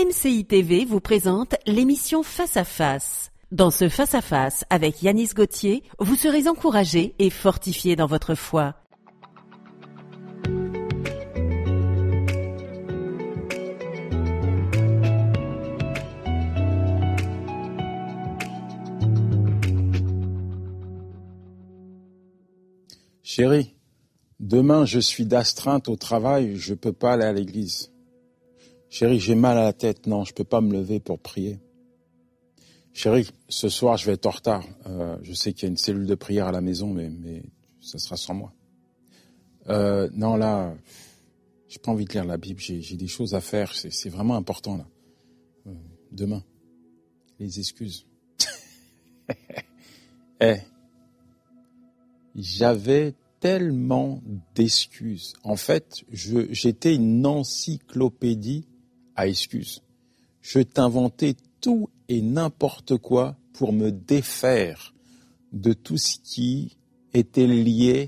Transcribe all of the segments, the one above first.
AMCI TV vous présente l'émission Face à Face. Dans ce Face à Face avec Yanis Gauthier, vous serez encouragé et fortifié dans votre foi. Chérie, demain je suis d'astreinte au travail, je peux pas aller à l'église. Chérie, j'ai mal à la tête, non, je peux pas me lever pour prier. Chérie, ce soir je vais être en retard. Je sais qu'il y a une cellule de prière à la maison, mais ça sera sans moi. Non, là, j'ai pas envie de lire la Bible, j'ai des choses à faire, c'est vraiment important là. Demain, les excuses. J'avais tellement d'excuses. En fait, j'étais une encyclopédie à excuses. Je t'inventais tout et n'importe quoi pour me défaire de tout ce qui était lié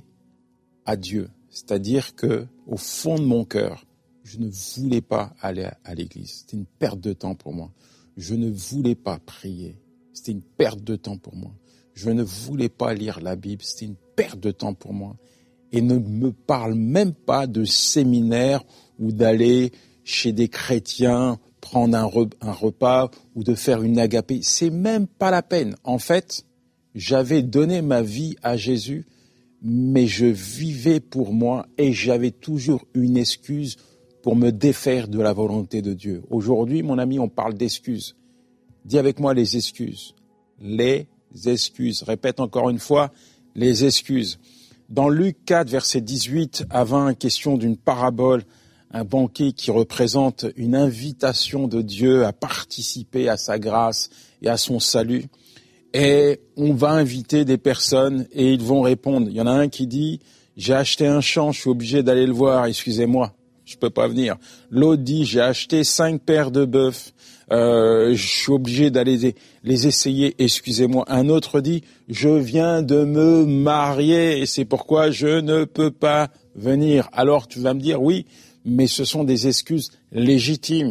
à Dieu. C'est-à-dire que, au fond de mon cœur, je ne voulais pas aller à l'église. C'était une perte de temps pour moi. Je ne voulais pas prier. C'était une perte de temps pour moi. Je ne voulais pas lire la Bible. C'était une perte de temps pour moi. Et ne me parle même pas de séminaire ou d'aller chez des chrétiens prendre un repas ou de faire une agapée. C'est même pas la peine. En fait, j'avais donné ma vie à Jésus, mais je vivais pour moi et j'avais toujours une excuse pour me défaire de la volonté de Dieu. Aujourd'hui, mon ami, on parle d'excuses. Dis avec moi les excuses. Les excuses. Répète encore une fois, les excuses. Dans Luc 4, versets 18 à 20, question d'une parabole, un banquet qui représente une invitation de Dieu à participer à sa grâce et à son salut. Et on va inviter des personnes et ils vont répondre. Il y en a un qui dit « J'ai acheté un champ, je suis obligé d'aller le voir, excusez-moi, je peux pas venir. » L'autre dit « J'ai acheté 5 paires de bœufs. Je suis obligé d'aller les essayer, excusez-moi. » Un autre dit « Je viens de me marier et c'est pourquoi je ne peux pas venir. » Alors tu vas me dire « Oui, mais ce sont des excuses légitimes. »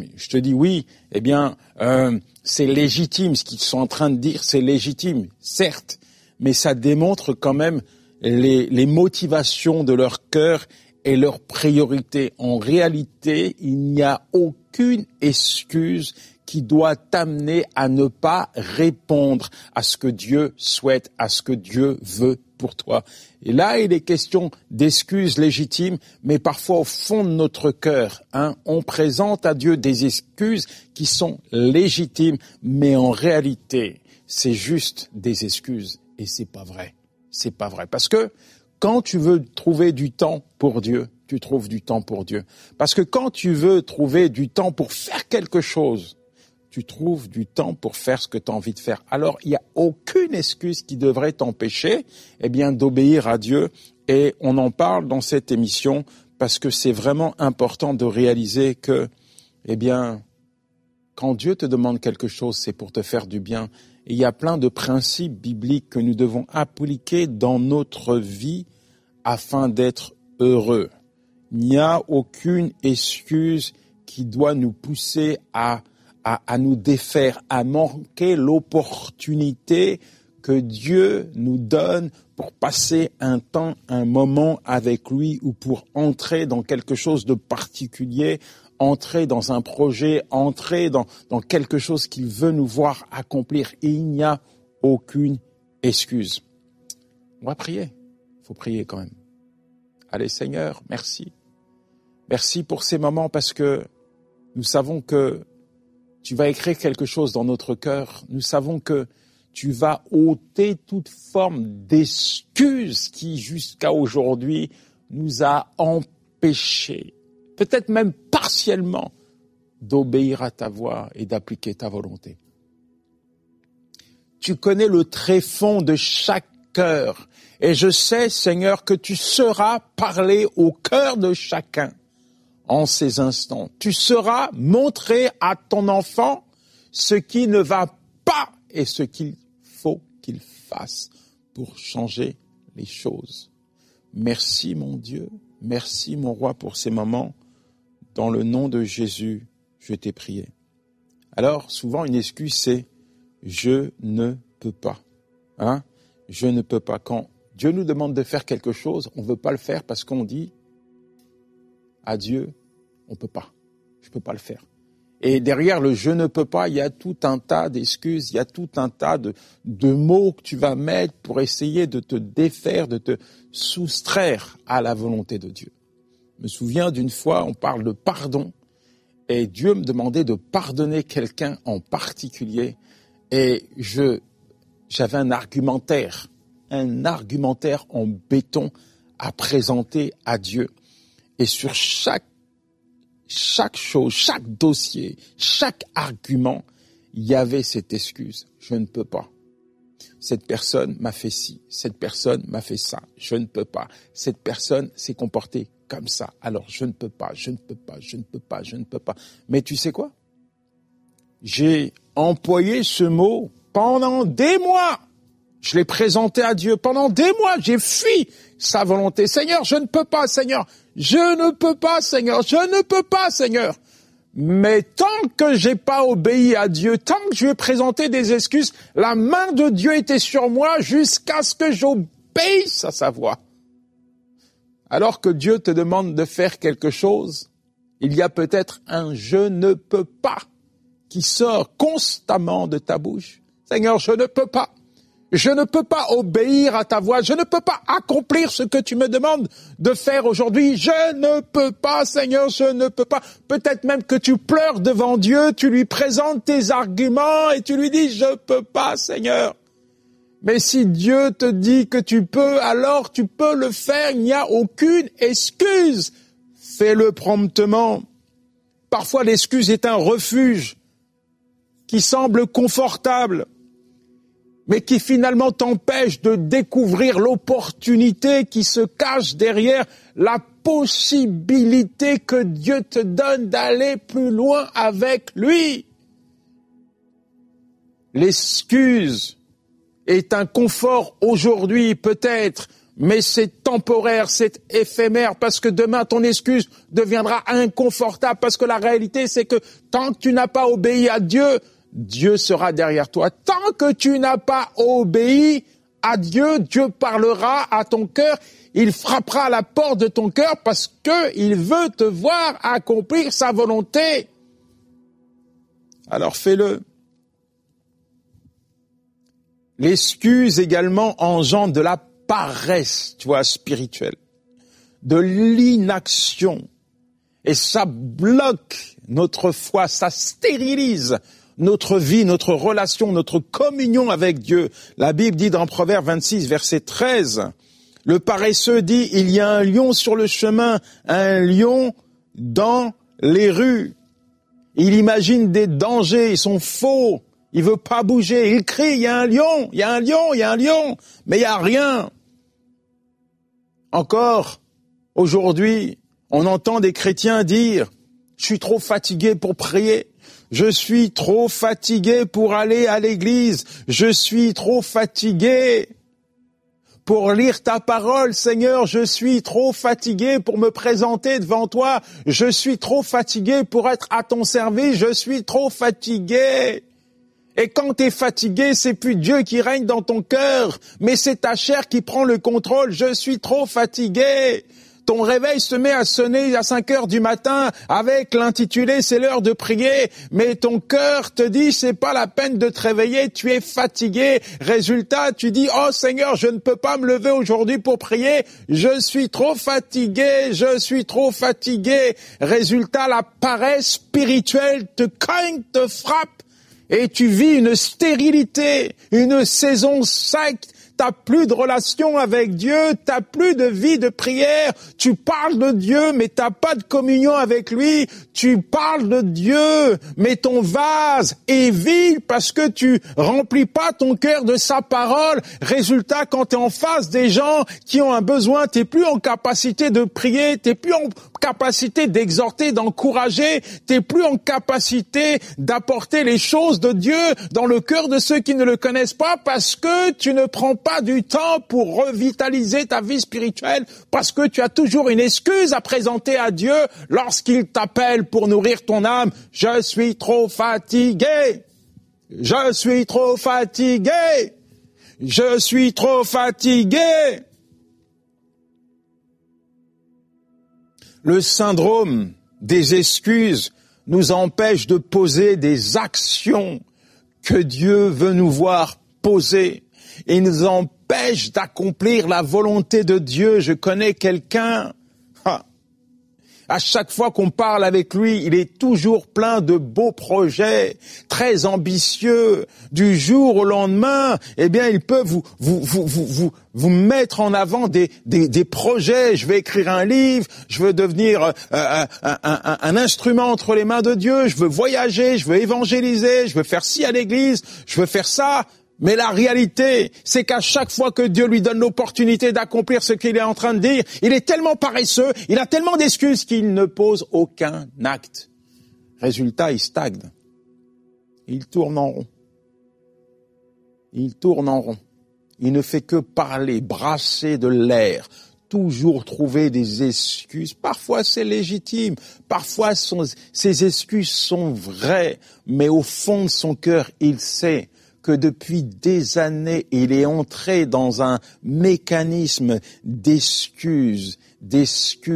Je te dis « Oui, eh bien, c'est légitime. Ce qu'ils sont en train de dire, c'est légitime, certes. Mais ça démontre quand même les motivations de leur cœur et leurs priorités. En réalité, il n'y a aucune excuse qui doit t'amener à ne pas répondre à ce que Dieu souhaite, à ce que Dieu veut pour toi. Et là, il est question d'excuses légitimes, mais parfois au fond de notre cœur, on présente à Dieu des excuses qui sont légitimes, mais en réalité, c'est juste des excuses. Et c'est pas vrai. C'est pas vrai. Parce que quand tu veux trouver du temps pour Dieu, tu trouves du temps pour Dieu. Parce que quand tu veux trouver du temps pour faire quelque chose, tu trouves du temps pour faire ce que tu as envie de faire. Alors, il n'y a aucune excuse qui devrait t'empêcher, d'obéir à Dieu. Et on en parle dans cette émission parce que c'est vraiment important de réaliser que, quand Dieu te demande quelque chose, c'est pour te faire du bien. Et il y a plein de principes bibliques que nous devons appliquer dans notre vie afin d'être heureux. Il n'y a aucune excuse qui doit nous pousser à nous défaire, à manquer l'opportunité que Dieu nous donne pour passer un temps, un moment avec lui ou pour entrer dans quelque chose de particulier, entrer dans un projet, entrer dans quelque chose qu'il veut nous voir accomplir. Et il n'y a aucune excuse. On va prier. Il faut prier quand même. Allez Seigneur, merci. Merci pour ces moments parce que nous savons que tu vas écrire quelque chose dans notre cœur. Nous savons que tu vas ôter toute forme d'excuse qui, jusqu'à aujourd'hui, nous a empêchés, peut-être même partiellement, d'obéir à ta voix et d'appliquer ta volonté. Tu connais le tréfonds de chaque cœur. Et je sais, Seigneur, que tu sauras parler au cœur de chacun. En ces instants, tu sauras montrer à ton enfant ce qui ne va pas et ce qu'il faut qu'il fasse pour changer les choses. Merci mon Dieu, merci mon roi pour ces moments. Dans le nom de Jésus, je t'ai prié. Alors, souvent, une excuse, c'est « je ne peux pas ». Je ne peux pas. Quand Dieu nous demande de faire quelque chose, on ne veut pas le faire parce qu'on dit à Dieu, on ne peut pas, je ne peux pas le faire. Et derrière le « je ne peux pas », il y a tout un tas d'excuses, il y a tout un tas de mots que tu vas mettre pour essayer de te défaire, de te soustraire à la volonté de Dieu. Je me souviens d'une fois, on parle de pardon, et Dieu me demandait de pardonner quelqu'un en particulier, et j'avais un argumentaire en béton à présenter à Dieu. Et sur chaque chose, chaque dossier, chaque argument, il y avait cette excuse. Je ne peux pas. Cette personne m'a fait ci, cette personne m'a fait ça. Je ne peux pas. Cette personne s'est comportée comme ça. Alors je ne peux pas, je ne peux pas, je ne peux pas, je ne peux pas. Mais tu sais quoi? J'ai employé ce mot pendant des mois. Je l'ai présenté à Dieu pendant des mois. J'ai fui sa volonté. Seigneur, je ne peux pas, Seigneur. Je ne peux pas, Seigneur. Je ne peux pas, Seigneur. Mais tant que j'ai pas obéi à Dieu, tant que je lui ai présenté des excuses, la main de Dieu était sur moi jusqu'à ce que j'obéisse à sa voix. Alors que Dieu te demande de faire quelque chose, il y a peut-être un « je ne peux pas » qui sort constamment de ta bouche. Seigneur, je ne peux pas. Je ne peux pas obéir à ta voix. Je ne peux pas accomplir ce que tu me demandes de faire aujourd'hui. Je ne peux pas, Seigneur, je ne peux pas. Peut-être même que tu pleures devant Dieu, tu lui présentes tes arguments et tu lui dis « je peux pas, Seigneur ». Mais si Dieu te dit que tu peux, alors tu peux le faire. Il n'y a aucune excuse. Fais-le promptement. Parfois, l'excuse est un refuge qui semble confortable, mais qui finalement t'empêche de découvrir l'opportunité qui se cache derrière la possibilité que Dieu te donne d'aller plus loin avec lui. L'excuse est un confort aujourd'hui peut-être, mais c'est temporaire, c'est éphémère, parce que demain ton excuse deviendra inconfortable, parce que la réalité c'est que tant que tu n'as pas obéi à Dieu, Dieu sera derrière toi. Tant que tu n'as pas obéi à Dieu, Dieu parlera à ton cœur, il frappera à la porte de ton cœur parce que il veut te voir accomplir sa volonté. Alors fais-le. L'excuse également engendre de la paresse, tu vois, spirituelle, de l'inaction. Et ça bloque notre foi, ça stérilise notre vie, notre relation, notre communion avec Dieu. La Bible dit dans Proverbe 26, verset 13, le paresseux dit, il y a un lion sur le chemin, un lion dans les rues. Il imagine des dangers, ils sont faux, il veut pas bouger, il crie, il y a un lion, il y a un lion, il y a un lion, mais il y a rien. Encore, aujourd'hui, on entend des chrétiens dire, je suis trop fatigué pour prier. Je suis trop fatigué pour aller à l'église. Je suis trop fatigué pour lire ta parole, Seigneur. Je suis trop fatigué pour me présenter devant toi. Je suis trop fatigué pour être à ton service. Je suis trop fatigué. Et quand tu es fatigué, c'est plus Dieu qui règne dans ton cœur, mais c'est ta chair qui prend le contrôle. Je suis trop fatigué. Ton réveil se met à sonner à 5 heures du matin avec l'intitulé « C'est l'heure de prier », mais ton cœur te dit « C'est pas la peine de te réveiller, tu es fatigué ». Résultat, tu dis « Oh Seigneur, je ne peux pas me lever aujourd'hui pour prier, je suis trop fatigué, je suis trop fatigué ». Résultat, la paresse spirituelle te cogne, te frappe et tu vis une stérilité, une saison sec. T'as plus de relation avec Dieu, t'as plus de vie de prière, tu parles de Dieu mais t'as pas de communion avec lui, tu parles de Dieu mais ton vase est vide parce que tu remplis pas ton cœur de sa parole. Résultat, quand t'es en face des gens qui ont un besoin, t'es plus en capacité de prier, t'es plus en capacité d'exhorter, d'encourager, t'es plus en capacité d'apporter les choses de Dieu dans le cœur de ceux qui ne le connaissent pas parce que tu ne prends pas du temps pour revitaliser ta vie spirituelle, parce que tu as toujours une excuse à présenter à Dieu lorsqu'il t'appelle pour nourrir ton âme. Je suis trop fatigué. Je suis trop fatigué. Je suis trop fatigué. Le syndrome des excuses nous empêche de poser des actions que Dieu veut nous voir poser et nous empêche d'accomplir la volonté de Dieu. Je connais quelqu'un, à chaque fois qu'on parle avec lui, il est toujours plein de beaux projets, très ambitieux. Du jour au lendemain, eh bien, il peut vous mettre en avant des projets. Je vais écrire un livre, je veux devenir un instrument entre les mains de Dieu, je veux voyager, je veux évangéliser, je veux faire ci à l'église, je veux faire ça. Mais la réalité, c'est qu'à chaque fois que Dieu lui donne l'opportunité d'accomplir ce qu'il est en train de dire, il est tellement paresseux, il a tellement d'excuses qu'il ne pose aucun acte. Résultat, il stagne. Il tourne en rond. Il tourne en rond. Il ne fait que parler, brasser de l'air, toujours trouver des excuses. Parfois, c'est légitime. Parfois, ces excuses sont vraies. Mais au fond de son cœur, il sait que depuis des années, il est entré dans un mécanisme d'excuses. Et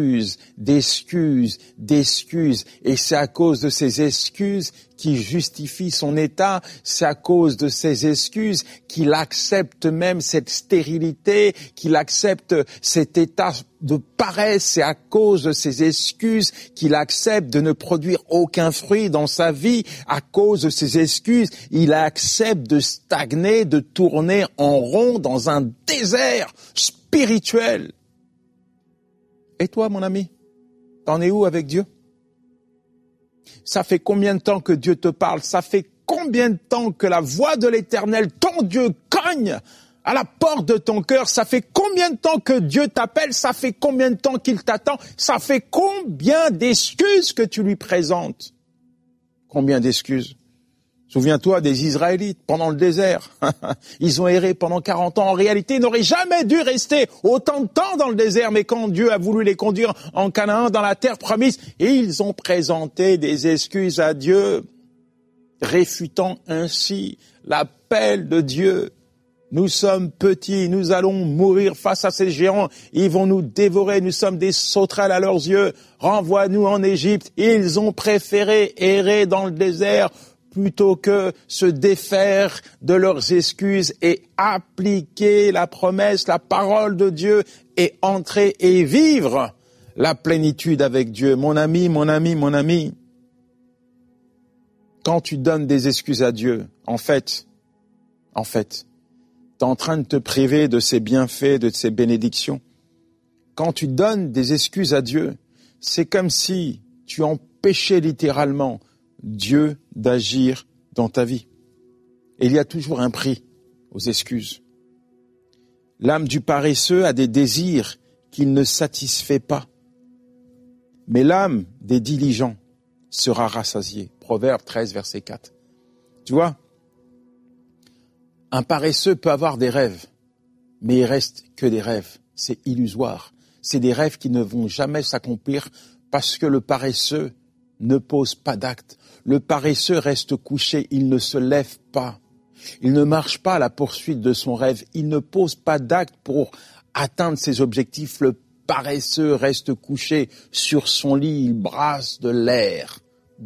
c'est à cause de ces excuses qui justifient son état, c'est à cause de ces excuses qu'il accepte même cette stérilité, qu'il accepte cet état de paresse, c'est à cause de ces excuses qu'il accepte de ne produire aucun fruit dans sa vie, à cause de ces excuses, il accepte de stagner, de tourner en rond dans un désert spirituel. Et toi, mon ami, t'en es où avec Dieu? Ça fait combien de temps que Dieu te parle? Ça fait combien de temps que la voix de l'Éternel, ton Dieu, cogne à la porte de ton cœur? Ça fait combien de temps que Dieu t'appelle? Ça fait combien de temps qu'il t'attend? Ça fait combien d'excuses que tu lui présentes? Combien d'excuses? Souviens-toi des Israélites pendant le désert. Ils ont erré pendant 40 ans. En réalité, ils n'auraient jamais dû rester autant de temps dans le désert. Mais quand Dieu a voulu les conduire en Canaan, dans la terre promise, ils ont présenté des excuses à Dieu, réfutant ainsi l'appel de Dieu. Nous sommes petits, nous allons mourir face à ces géants. Ils vont nous dévorer, nous sommes des sauterelles à leurs yeux. Renvoie-nous en Égypte. Ils ont préféré errer dans le désert plutôt que se défaire de leurs excuses et appliquer la promesse, la parole de Dieu et entrer et vivre la plénitude avec Dieu. Mon ami, quand tu donnes des excuses à Dieu, en fait, t'es en train de te priver de ses bienfaits, de ses bénédictions. Quand tu donnes des excuses à Dieu, c'est comme si tu empêchais littéralement Dieu d'agir dans ta vie. Et il y a toujours un prix aux excuses. L'âme du paresseux a des désirs qu'il ne satisfait pas. Mais l'âme des diligents sera rassasiée. Proverbe 13, verset 4. Tu vois, un paresseux peut avoir des rêves, mais il reste que des rêves. C'est illusoire. C'est des rêves qui ne vont jamais s'accomplir parce que le paresseux ne pose pas d'acte. Le paresseux reste couché, il ne se lève pas. Il ne marche pas à la poursuite de son rêve. Il ne pose pas d'acte pour atteindre ses objectifs. Le paresseux reste couché sur son lit, il brasse de l'air.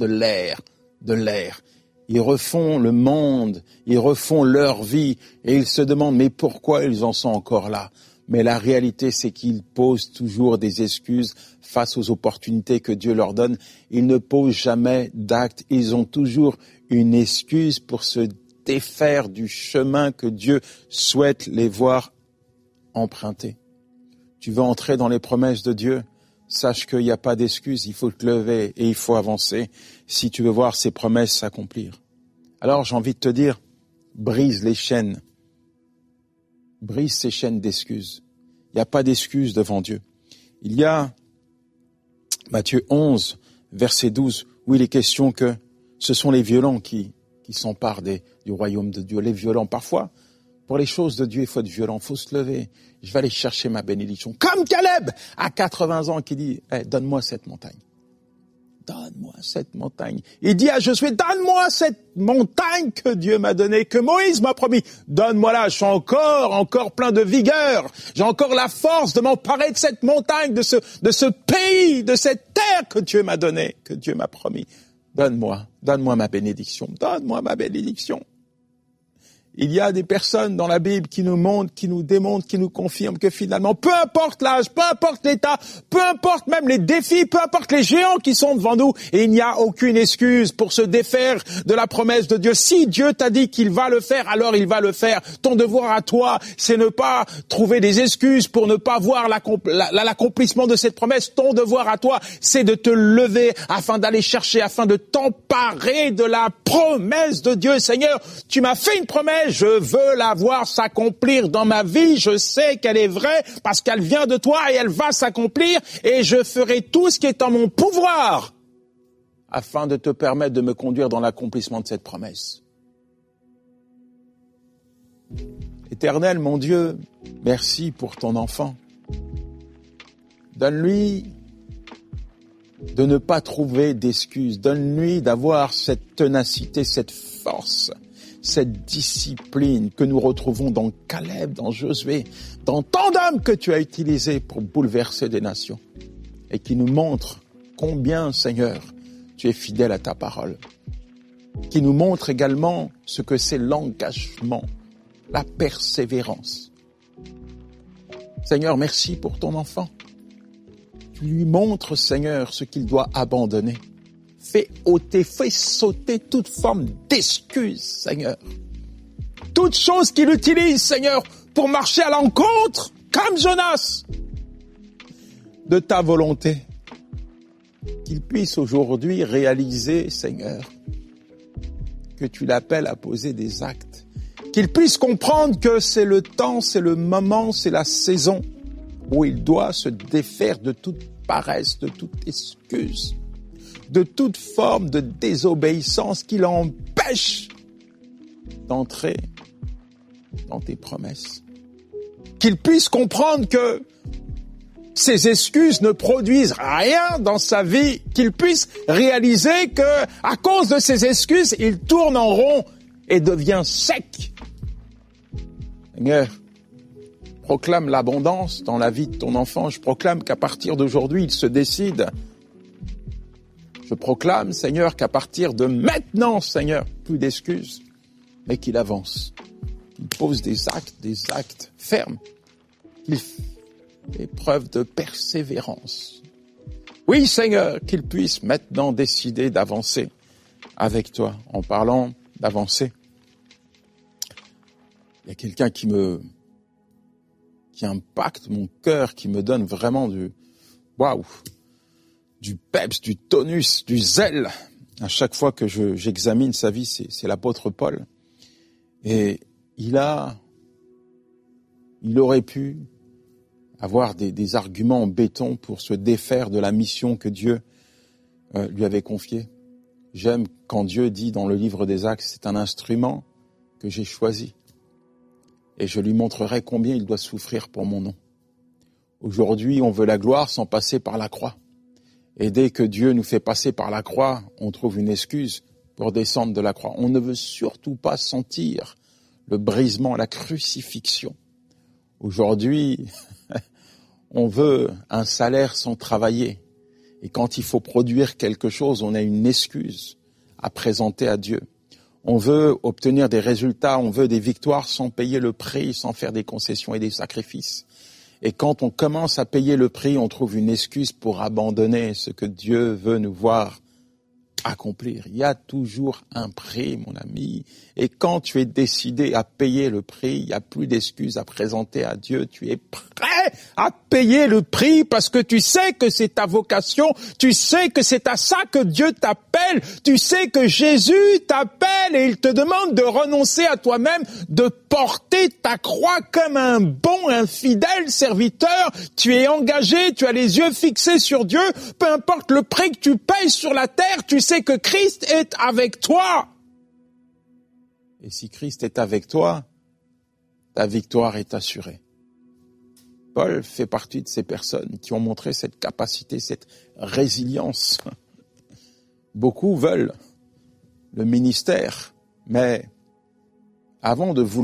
Ils refont le monde, ils refont leur vie et ils se demandent mais pourquoi ils en sont encore là? Mais la réalité, c'est qu'ils posent toujours des excuses face aux opportunités que Dieu leur donne. Ils ne posent jamais d'actes. Ils ont toujours une excuse pour se défaire du chemin que Dieu souhaite les voir emprunter. Tu veux entrer dans les promesses de Dieu? Sache qu'il n'y a pas d'excuse. Il faut te lever et il faut avancer si tu veux voir ces promesses s'accomplir. Alors, j'ai envie de te dire, brise les chaînes. Brise ces chaînes d'excuses. Il n'y a pas d'excuses devant Dieu. Il y a Matthieu 11, verset 12, où il est question que ce sont les violents qui s'emparent du royaume de Dieu. Les violents, parfois, pour les choses de Dieu, il faut être violent, il faut se lever. Je vais aller chercher ma bénédiction. Comme Caleb, à 80 ans, qui dit, donne-moi cette montagne. Donne-moi cette montagne. Il dit à Josué, donne-moi cette montagne que Dieu m'a donnée, que Moïse m'a promis. Donne-moi-la, je suis encore plein de vigueur. J'ai encore la force de m'emparer de cette montagne, de ce pays, de cette terre que Dieu m'a donnée, que Dieu m'a promis. Donne-moi ma bénédiction, donne-moi ma bénédiction. Il y a des personnes dans la Bible qui nous montrent, qui nous démontrent, qui nous confirment que finalement, peu importe l'âge, peu importe l'état, peu importe même les défis, peu importe les géants qui sont devant nous, et il n'y a aucune excuse pour se défaire de la promesse de Dieu. Si Dieu t'a dit qu'il va le faire, alors il va le faire. Ton devoir à toi, c'est ne pas trouver des excuses pour ne pas voir l'accomplissement de cette promesse. Ton devoir à toi, c'est de te lever afin d'aller chercher, afin de t'emparer de la promesse de Dieu. Seigneur, tu m'as fait une promesse. Je veux la voir s'accomplir dans ma vie, je sais qu'elle est vraie parce qu'elle vient de toi et elle va s'accomplir et je ferai tout ce qui est en mon pouvoir afin de te permettre de me conduire dans l'accomplissement de cette promesse. Éternel, mon Dieu, merci pour ton enfant. Donne-lui de ne pas trouver d'excuses, donne-lui d'avoir cette ténacité, cette force, cette discipline que nous retrouvons dans Caleb, dans Josué, dans tant d'hommes que tu as utilisés pour bouleverser des nations et qui nous montre combien, Seigneur, tu es fidèle à ta parole, qui nous montre également ce que c'est l'engagement, la persévérance. Seigneur, merci pour ton enfant. Tu lui montres, Seigneur, ce qu'il doit abandonner. Fais ôter, fais sauter toute forme d'excuse, Seigneur. Toute chose qu'il utilise, Seigneur, pour marcher à l'encontre, comme Jonas, de ta volonté. Qu'il puisse aujourd'hui réaliser, Seigneur, que tu l'appelles à poser des actes. Qu'il puisse comprendre que c'est le temps, c'est le moment, c'est la saison où il doit se défaire de toute paresse, de toute excuse, de toute forme de désobéissance qui l'empêche d'entrer dans tes promesses. Qu'il puisse comprendre que ces excuses ne produisent rien dans sa vie, qu'il puisse réaliser que, à cause de ces excuses, il tourne en rond et devient sec. Seigneur, proclame l'abondance dans la vie de ton enfant. Je proclame qu'à partir d'aujourd'hui, il se décide. Je proclame, Seigneur, qu'à partir de maintenant, Seigneur, plus d'excuses, mais qu'il avance, qu'il pose des actes fermes, qu'il fait preuve de persévérance. Oui, Seigneur, qu'il puisse maintenant décider d'avancer avec toi. En parlant d'avancer, il y a quelqu'un qui impacte mon cœur, qui me donne vraiment du peps, du tonus, du zèle. À chaque fois que j'examine sa vie, c'est l'apôtre Paul. Et il aurait pu avoir des arguments en béton pour se défaire de la mission que Dieu lui avait confiée. J'aime quand Dieu dit dans le livre des Actes, c'est un instrument que j'ai choisi. Et je lui montrerai combien il doit souffrir pour mon nom. Aujourd'hui, on veut la gloire sans passer par la croix. Et dès que Dieu nous fait passer par la croix, on trouve une excuse pour descendre de la croix. On ne veut surtout pas sentir le brisement, la crucifixion. Aujourd'hui, on veut un salaire sans travailler. Et quand il faut produire quelque chose, on a une excuse à présenter à Dieu. On veut obtenir des résultats, on veut des victoires sans payer le prix, sans faire des concessions et des sacrifices. Et quand on commence à payer le prix, on trouve une excuse pour abandonner ce que Dieu veut nous voir accomplir. Il y a toujours un prix, mon ami. Et quand tu es décidé à payer le prix, il n'y a plus d'excuses à présenter à Dieu. Tu es prêt à payer le prix parce que tu sais que c'est ta vocation. Tu sais que c'est à ça que Dieu t'appelle. Tu sais que Jésus t'appelle et il te demande de renoncer à toi-même, de porter ta croix comme un bon, un fidèle serviteur. Tu es engagé, tu as les yeux fixés sur Dieu. Peu importe le prix que tu payes sur la terre, tu sais que Christ est avec toi. Et si Christ est avec toi, ta victoire est assurée. Paul fait partie de ces personnes qui ont montré cette capacité, cette résilience. Beaucoup veulent le ministère, mais avant de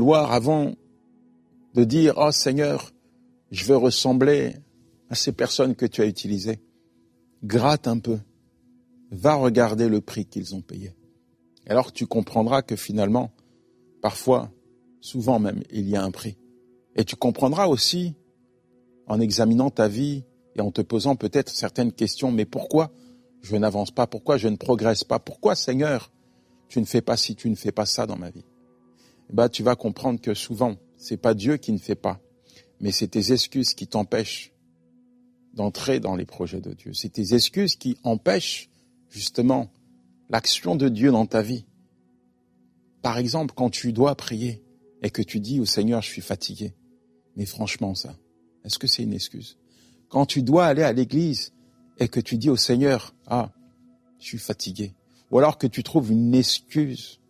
dire « Oh Seigneur, je veux ressembler à ces personnes que tu as utilisées », gratte un peu, va regarder le prix qu'ils ont payé. Alors tu comprendras que finalement, parfois, souvent même, il y a un prix. Et tu comprendras aussi, en examinant ta vie et en te posant peut-être certaines questions, mais pourquoi je n'avance pas? Pourquoi je ne progresse pas? Pourquoi, Seigneur, tu ne fais pas ci, tu ne fais pas ça dans ma vie? Tu vas comprendre que souvent, c'est pas Dieu qui ne fait pas, mais c'est tes excuses qui t'empêchent d'entrer dans les projets de Dieu. C'est tes excuses qui empêchent, justement, l'action de Dieu dans ta vie. Par exemple, quand tu dois prier et que tu dis au Seigneur, je suis fatigué. Mais franchement, ça, est-ce que c'est une excuse? Quand tu dois aller à l'église et que tu dis au Seigneur, je suis fatigué. Ou alors que tu trouves une excuse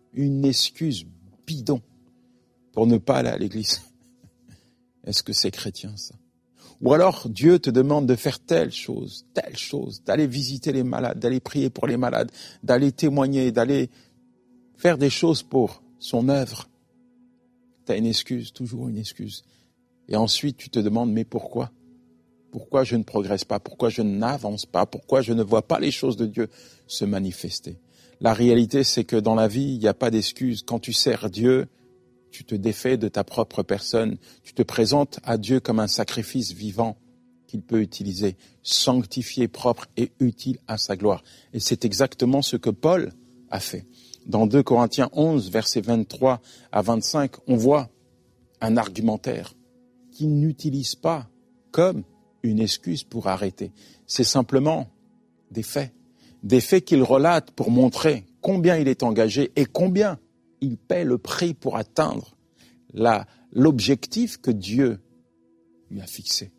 bidon pour ne pas aller à l'église. Est-ce que c'est chrétien, ça? Ou alors Dieu te demande de faire telle chose, d'aller visiter les malades, d'aller prier pour les malades, d'aller témoigner, d'aller faire des choses pour son œuvre. Tu as une excuse, toujours une excuse. Et ensuite tu te demandes, mais pourquoi? Pourquoi je ne progresse pas? Pourquoi je n'avance pas? Pourquoi je ne vois pas les choses de Dieu se manifester? La réalité, c'est que dans la vie, il n'y a pas d'excuse. Quand tu sers Dieu, tu te défais de ta propre personne. Tu te présentes à Dieu comme un sacrifice vivant qu'il peut utiliser, sanctifié, propre et utile à sa gloire. Et c'est exactement ce que Paul a fait. Dans 2 Corinthiens 11, versets 23 à 25, on voit un argumentaire qu'il n'utilise pas comme une excuse pour arrêter. C'est simplement des faits qu'il relate pour montrer combien il est engagé et combien il paie le prix pour atteindre l'objectif que Dieu lui a fixé.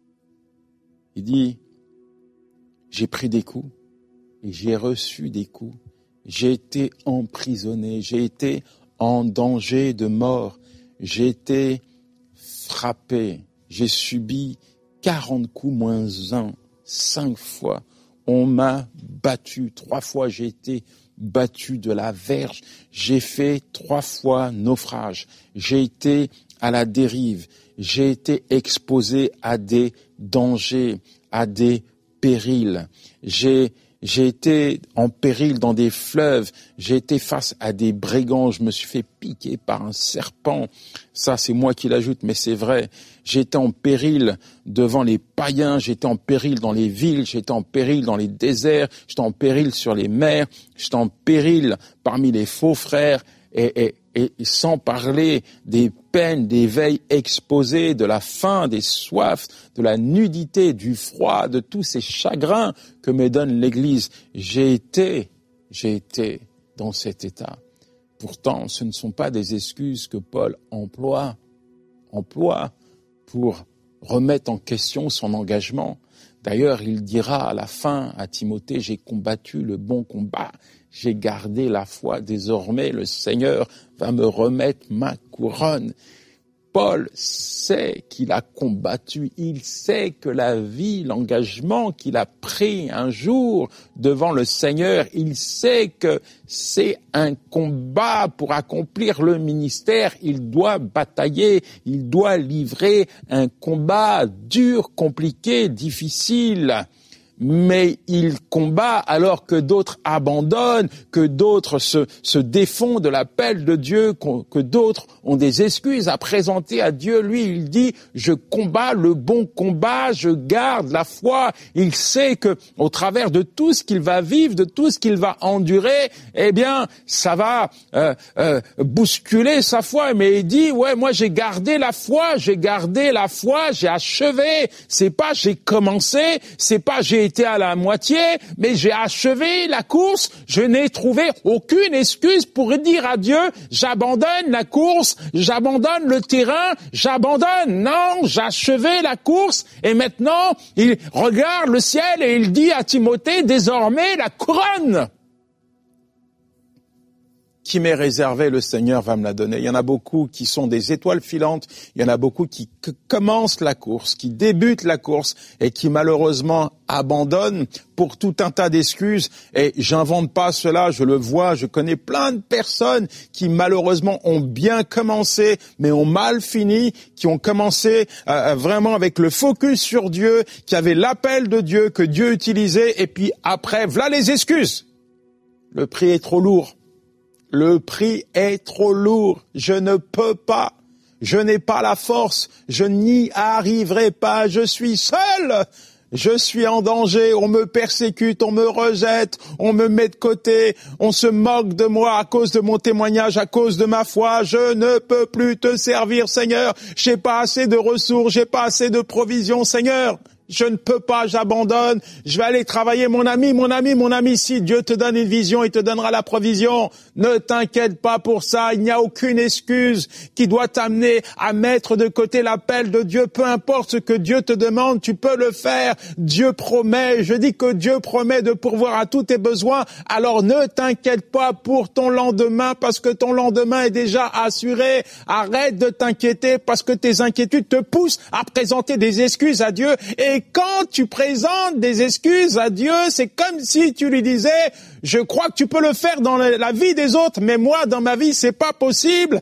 Il dit, j'ai pris des coups et j'ai reçu des coups. J'ai été emprisonné, j'ai été en danger de mort, j'ai été frappé, j'ai subi 40 coups moins 1, 5 fois. On m'a battu, 3 fois j'ai été battu de la verge, j'ai fait 3 fois naufrage, j'ai été à la dérive, j'ai été exposé à des dangers, à des périls, j'ai été en péril dans des fleuves, j'ai été face à des brigands, je me suis fait piquer par un serpent, ça c'est moi qui l'ajoute, mais c'est vrai, j'étais en péril devant les païens, j'étais en péril dans les villes, j'étais en péril dans les déserts, j'étais en péril sur les mers, j'étais en péril parmi les faux frères, et sans parler des peines, des veilles exposées, de la faim, des soifs, de la nudité, du froid, de tous ces chagrins que me donne l'Église. J'ai été dans cet état. Pourtant, ce ne sont pas des excuses que Paul emploie pour remettre en question son engagement. D'ailleurs, il dira à la fin à Timothée, j'ai combattu le bon combat, j'ai gardé la foi, désormais le Seigneur va me remettre ma couronne. Paul sait qu'il a combattu, il sait que la vie, l'engagement qu'il a pris un jour devant le Seigneur, il sait que c'est un combat pour accomplir le ministère, il doit batailler, il doit livrer un combat dur, compliqué, difficile. mais il combat alors que d'autres abandonnent, que d'autres se défont de l'appel de Dieu, que d'autres ont des excuses à présenter à Dieu. Lui, il dit, je combats le bon combat, je garde la foi. Il sait que au travers de tout ce qu'il va vivre, de tout ce qu'il va endurer, eh bien, ça va bousculer sa foi. Mais il dit, ouais, moi j'ai gardé la foi, j'ai achevé. C'est pas j'ai commencé, c'est pas j'ai été à la moitié, mais j'ai achevé la course. Je n'ai trouvé aucune excuse pour dire à Dieu, j'abandonne la course, j'abandonne le terrain, j'abandonne. Non, j'ai achevé la course et maintenant, il regarde le ciel et il dit à Timothée, désormais la couronne qui m'est réservée, le Seigneur va me la donner. Il y en a beaucoup qui sont des étoiles filantes, il y en a beaucoup qui commencent la course, qui débutent la course et qui malheureusement abandonnent pour tout un tas d'excuses. Et j'invente pas cela, je le vois, je connais plein de personnes qui malheureusement ont bien commencé, mais ont mal fini, qui ont commencé vraiment avec le focus sur Dieu, qui avaient l'appel de Dieu que Dieu utilisait, et puis après, voilà les excuses. Le prix est trop lourd. Le prix est trop lourd, je ne peux pas, je n'ai pas la force, je n'y arriverai pas, je suis seul, je suis en danger, on me persécute, on me rejette, on me met de côté, on se moque de moi à cause de mon témoignage, à cause de ma foi, je ne peux plus te servir, Seigneur, j'ai pas assez de ressources, j'ai pas assez de provisions, Seigneur. Je ne peux pas, j'abandonne, je vais aller travailler. Mon ami, si Dieu te donne une vision, il te donnera la provision. Ne t'inquiète pas pour ça, il n'y a aucune excuse qui doit t'amener à mettre de côté l'appel de Dieu. Peu importe ce que Dieu te demande, tu peux le faire. Dieu promet, je dis que Dieu promet de pourvoir à tous tes besoins. Alors ne t'inquiète pas pour ton lendemain parce que ton lendemain est déjà assuré. Arrête de t'inquiéter parce que tes inquiétudes te poussent à présenter des excuses à Dieu. Et quand tu présentes des excuses à Dieu, c'est comme si tu lui disais, je crois que tu peux le faire dans la vie des autres, mais moi, dans ma vie, c'est pas possible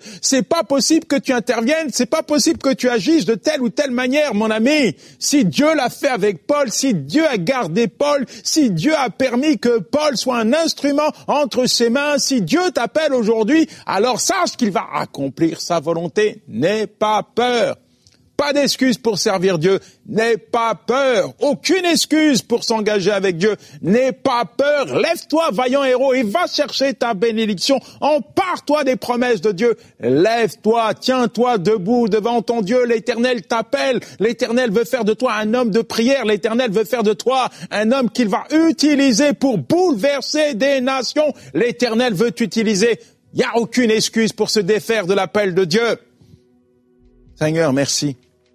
que tu interviennes, c'est pas possible que tu agisses de telle ou telle manière, mon ami. Si Dieu l'a fait avec Paul, si Dieu a gardé Paul, si Dieu a permis que Paul soit un instrument entre ses mains, si Dieu t'appelle aujourd'hui, alors sache qu'il va accomplir sa volonté. N'aie pas peur. Pas d'excuse pour servir Dieu, n'aie pas peur, aucune excuse pour s'engager avec Dieu, n'aie pas peur, lève-toi vaillant héros et va chercher ta bénédiction, empare-toi des promesses de Dieu, lève-toi, tiens-toi debout devant ton Dieu, l'Éternel t'appelle, l'Éternel veut faire de toi un homme de prière, l'Éternel veut faire de toi un homme qu'il va utiliser pour bouleverser des nations, l'Éternel veut t'utiliser, il n'y a aucune excuse pour se défaire de l'appel de Dieu. Seigneur, merci.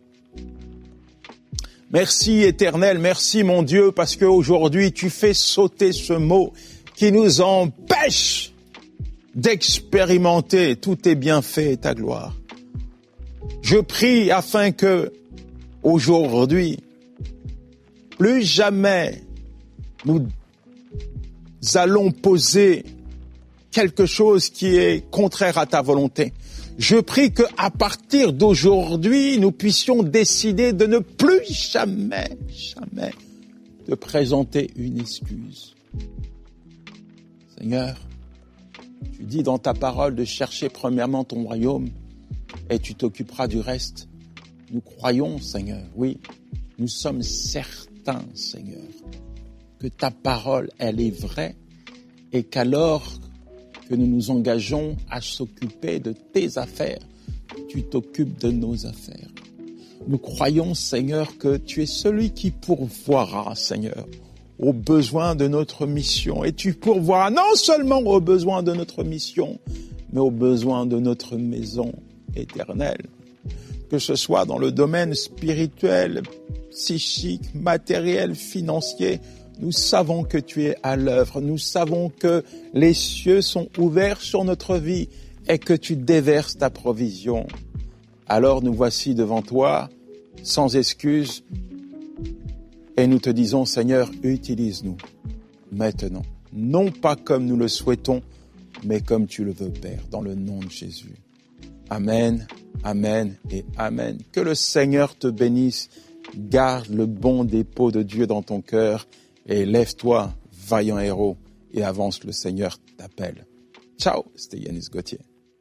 Merci Éternel, merci mon Dieu, parce qu'aujourd'hui tu fais sauter ce mot qui nous empêche d'expérimenter tous tes bienfaits et ta gloire. Je prie afin que, aujourd'hui, plus jamais nous allons poser quelque chose qui est contraire à ta volonté. Je prie qu'à partir d'aujourd'hui, nous puissions décider de ne plus jamais te présenter une excuse. Seigneur, tu dis dans ta parole de chercher premièrement ton royaume et tu t'occuperas du reste. Nous croyons, Seigneur, oui, nous sommes certains, Seigneur, que ta parole, elle est vraie et qu'alors que nous nous engageons à s'occuper de tes affaires, tu t'occupes de nos affaires. Nous croyons, Seigneur, que tu es celui qui pourvoira, Seigneur, aux besoins de notre mission. Et tu pourvoiras non seulement aux besoins de notre mission, mais aux besoins de notre maison éternelle. Que ce soit dans le domaine spirituel, psychique, matériel, financier, nous savons que tu es à l'œuvre, nous savons que les cieux sont ouverts sur notre vie et que tu déverses ta provision. Alors nous voici devant toi, sans excuse, et nous te disons, Seigneur, utilise-nous maintenant. Non pas comme nous le souhaitons, mais comme tu le veux, Père, dans le nom de Jésus. Amen, amen et amen. Que le Seigneur te bénisse, garde le bon dépôt de Dieu dans ton cœur, Et lève-toi, vaillant héros, et avance, le Seigneur t'appelle. Ciao, c'était Yanis Gauthier.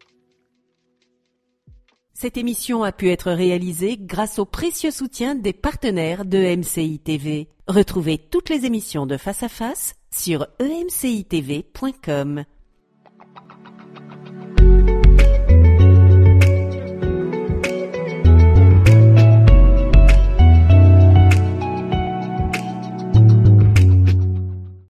Cette émission a pu être réalisée grâce au précieux soutien des partenaires de MCI TV. Retrouvez toutes les émissions de Face à Face sur emcitv.com.